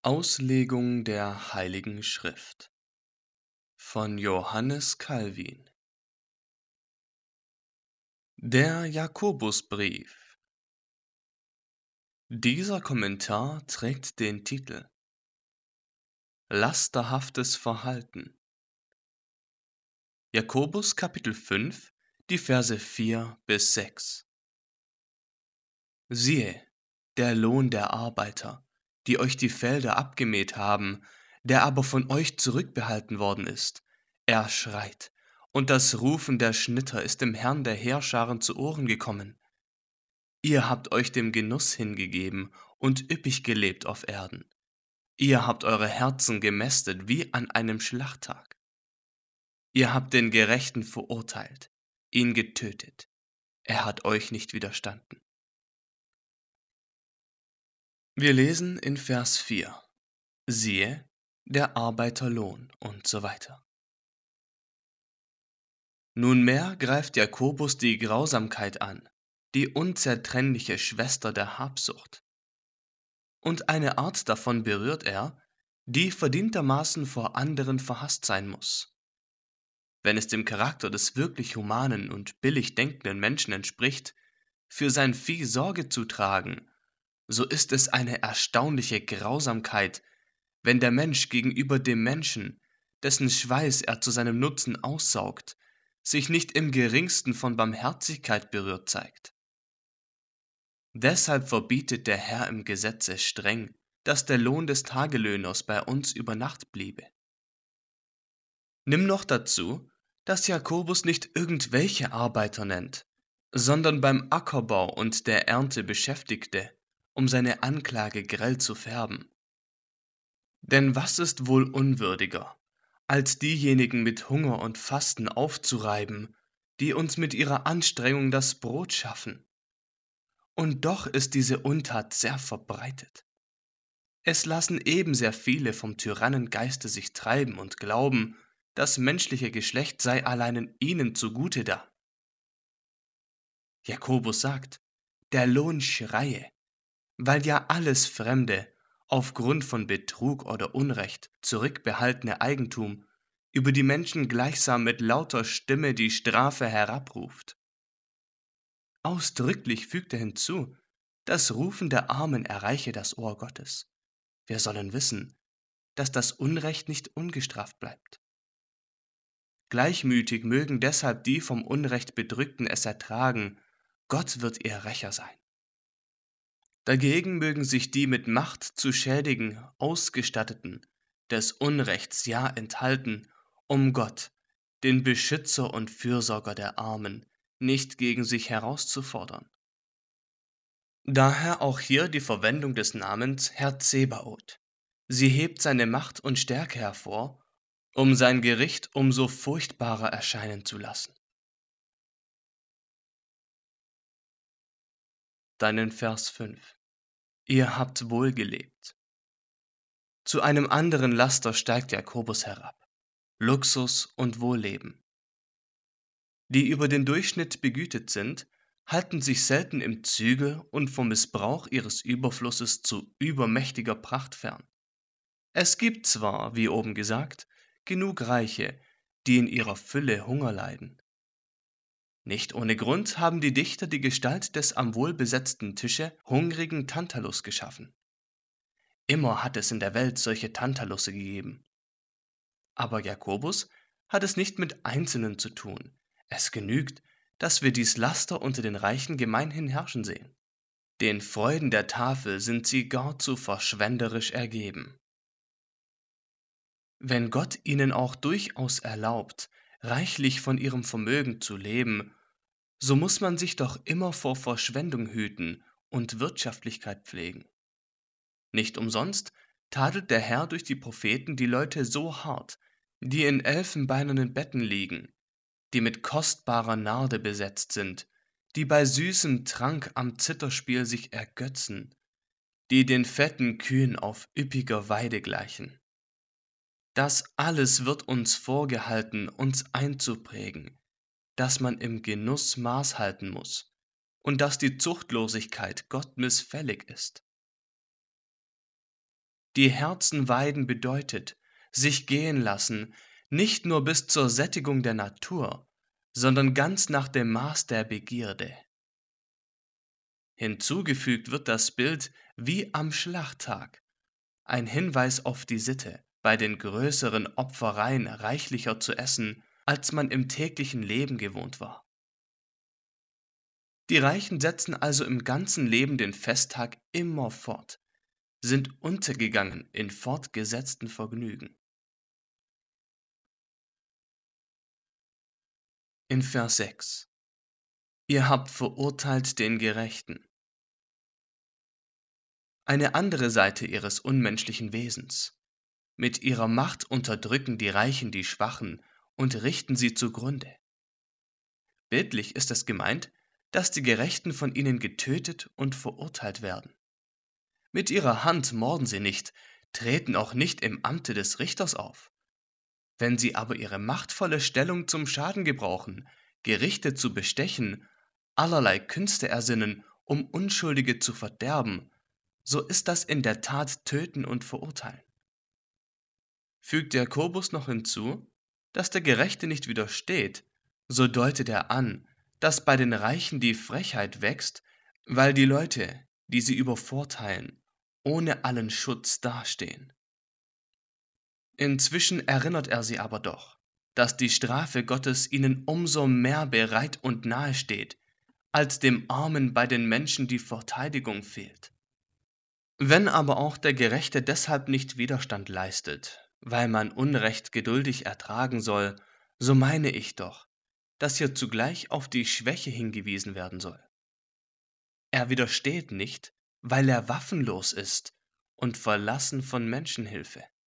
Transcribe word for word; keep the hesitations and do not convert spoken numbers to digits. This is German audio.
Auslegung der Heiligen Schrift von Johannes Calvin. Der Jakobusbrief. Dieser Kommentar trägt den Titel Lasterhaftes Verhalten. Jakobus Kapitel fünf, die Verse vier bis sechs. Siehe, der Lohn der Arbeiter, die euch die Felder abgemäht haben, der aber von euch zurückbehalten worden ist, er schreit, und das Rufen der Schnitter ist dem Herrn der Heerscharen zu Ohren gekommen. Ihr habt euch dem Genuss hingegeben und üppig gelebt auf Erden. Ihr habt eure Herzen gemästet wie an einem Schlachttag. Ihr habt den Gerechten verurteilt, ihn getötet. Er hat euch nicht widerstanden. Wir lesen in Vers vier. Siehe, der Arbeiterlohn und so weiter. Nunmehr greift Jakobus die Grausamkeit an, die unzertrennliche Schwester der Habsucht. Und eine Art davon berührt er, die verdientermaßen vor anderen verhasst sein muss. Wenn es dem Charakter des wirklich humanen und billig denkenden Menschen entspricht, für sein Vieh Sorge zu tragen, so ist es eine erstaunliche Grausamkeit, wenn der Mensch gegenüber dem Menschen, dessen Schweiß er zu seinem Nutzen aussaugt, sich nicht im geringsten von Barmherzigkeit berührt zeigt. Deshalb verbietet der Herr im Gesetze streng, dass der Lohn des Tagelöhners bei uns über Nacht bliebe. Nimm noch dazu, dass Jakobus nicht irgendwelche Arbeiter nennt, sondern beim Ackerbau und der Ernte Beschäftigte, um seine Anklage grell zu färben. Denn was ist wohl unwürdiger, als diejenigen mit Hunger und Fasten aufzureiben, die uns mit ihrer Anstrengung das Brot schaffen? Und doch ist diese Untat sehr verbreitet. Es lassen eben sehr viele vom Tyrannengeiste sich treiben und glauben, das menschliche Geschlecht sei allein ihnen zugute da. Jakobus sagt, der Lohn schreie, weil ja alles Fremde, aufgrund von Betrug oder Unrecht zurückbehaltene Eigentum, über die Menschen gleichsam mit lauter Stimme die Strafe herabruft. Ausdrücklich fügt er hinzu, das Rufen der Armen erreiche das Ohr Gottes. Wir sollen wissen, dass das Unrecht nicht ungestraft bleibt. Gleichmütig mögen deshalb die vom Unrecht Bedrückten es ertragen, Gott wird ihr Rächer sein. Dagegen mögen sich die mit Macht zu schädigen, Ausgestatteten, des Unrechts ja enthalten, um Gott, den Beschützer und Fürsorger der Armen, nicht gegen sich herauszufordern. Daher auch hier die Verwendung des Namens Herr Zebaoth. Sie hebt seine Macht und Stärke hervor, um sein Gericht umso furchtbarer erscheinen zu lassen. Dann in Vers fünf. Ihr habt wohl gelebt. Zu einem anderen Laster steigt Jakobus herab. Luxus und Wohlleben. Die über den Durchschnitt begütet sind, halten sich selten im Zügel und vom Missbrauch ihres Überflusses zu übermächtiger Pracht fern. Es gibt zwar, wie oben gesagt, genug Reiche, die in ihrer Fülle Hunger leiden. Nicht ohne Grund haben die Dichter die Gestalt des am wohlbesetzten Tische hungrigen Tantalus geschaffen. Immer hat es in der Welt solche Tantalusse gegeben. Aber Jakobus hat es nicht mit Einzelnen zu tun. Es genügt, dass wir dies Laster unter den Reichen gemeinhin herrschen sehen. Den Freuden der Tafel sind sie gar zu verschwenderisch ergeben. Wenn Gott ihnen auch durchaus erlaubt, reichlich von ihrem Vermögen zu leben, so muss man sich doch immer vor Verschwendung hüten und Wirtschaftlichkeit pflegen. Nicht umsonst tadelt der Herr durch die Propheten die Leute so hart, die in elfenbeinernen Betten liegen, die mit kostbarer Narde besetzt sind, die bei süßem Trank am Zitherspiel sich ergötzen, die den fetten Kühen auf üppiger Weide gleichen. Das alles wird uns vorgehalten, uns einzuprägen, dass man im Genuss Maß halten muss und dass die Zuchtlosigkeit Gott missfällig ist. die Herzen weiden bedeutet, sich gehen lassen, nicht nur bis zur Sättigung der Natur, sondern ganz nach dem Maß der Begierde. Hinzugefügt wird das Bild wie am Schlachttag, ein Hinweis auf die Sitte, bei den größeren Opfereien reichlicher zu essen, als man im täglichen Leben gewohnt war. Die Reichen setzen also im ganzen Leben den Festtag immer fort, sind untergegangen in fortgesetzten Vergnügen. In Vers sechs. Ihr habt verurteilt den Gerechten. Eine andere Seite ihres unmenschlichen Wesens. Mit ihrer Macht unterdrücken die Reichen die Schwachen und richten sie zugrunde. Bildlich ist es gemeint, dass die Gerechten von ihnen getötet und verurteilt werden. Mit ihrer Hand morden sie nicht, treten auch nicht im Amte des Richters auf. Wenn sie aber ihre machtvolle Stellung zum Schaden gebrauchen, Gerichte zu bestechen, allerlei Künste ersinnen, um Unschuldige zu verderben, so ist das in der Tat Töten und Verurteilen. Fügt Jakobus noch hinzu, dass der Gerechte nicht widersteht, so deutet er an, dass bei den Reichen die Frechheit wächst, weil die Leute, die sie übervorteilen, ohne allen Schutz dastehen. Inzwischen erinnert er sie aber doch, dass die Strafe Gottes ihnen umso mehr bereit und nahe steht, als dem Armen bei den Menschen die Verteidigung fehlt. Wenn aber auch der Gerechte deshalb nicht Widerstand leistet, weil man Unrecht geduldig ertragen soll, so meine ich doch, dass hier zugleich auf die Schwäche hingewiesen werden soll. Er widersteht nicht, weil er waffenlos ist und verlassen von Menschenhilfe.